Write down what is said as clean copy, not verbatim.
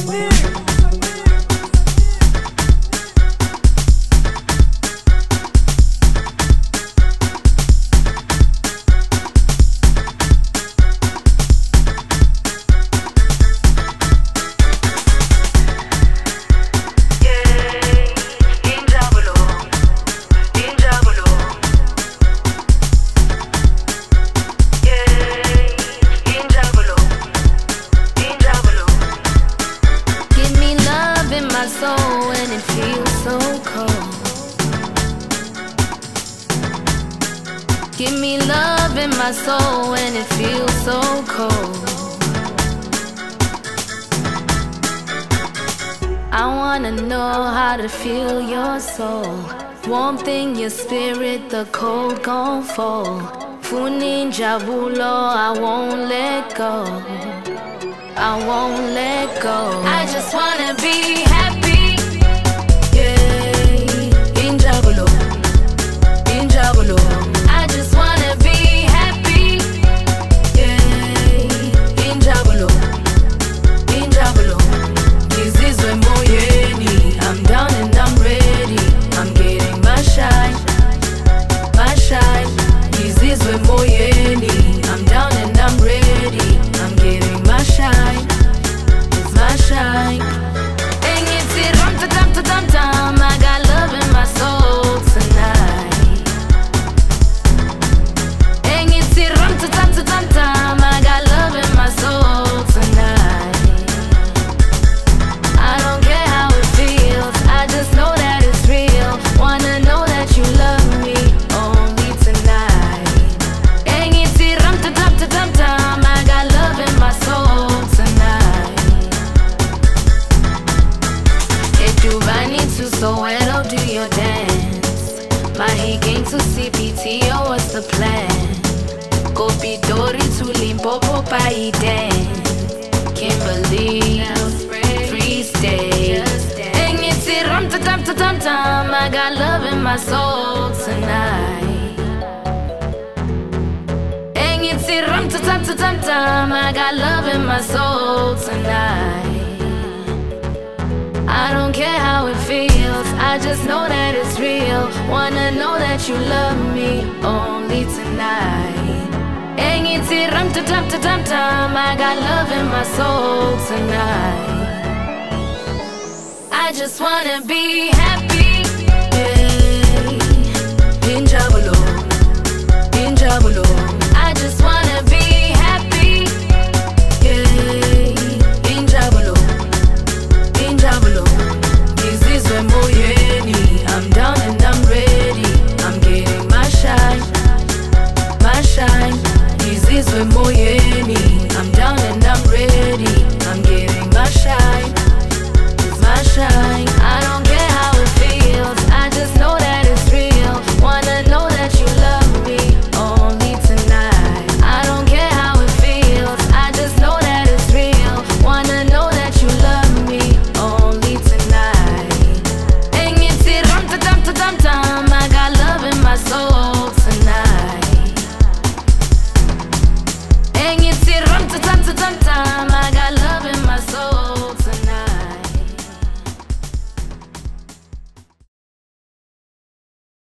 Give me love in my soul when it feels so cold. I wanna know how to feel your soul. Warmth in your spirit, the cold gon' fall. Funin jabulo, I won't let go. I won't let go. I just wanna be happy. Yeah, in jabulo, in jabulo. I just wanna be happy. Yeah, in jabulo, in jabulo. This is when moyeni. I'm down and I'm ready. I'm getting my shine, my shine. This is when moyeni. I'm down and I'm ready. I'm getting my shine, it's my shine. And it's it rum ta tam ta tam tam. I got love in my soul tonight. And it's it rum ta tam ta tam tam. I got love in my soul tonight. I don't care how it feels, I just know that it's real. Wanna know that you love me only tonight. And it's it rum ta tam ta tam tam. I got love in my soul tonight. Ejubani to Soweto, do your dance. Mahikeng to CPTO, what's the plan? Kopidori to Limpopo, Paiden, Kimberly, Free State. And it's it rum ta tam ta tam tam. I got love in my soul tonight. And it's it rum ta tam ta tam tam. I got love in my soul tonight. I don't care how it feels, I just know that it's real. Wanna know that you love me only tonight. And it's it rum ta tam ta tam tam. I got love in my soul tonight. I just wanna be happy.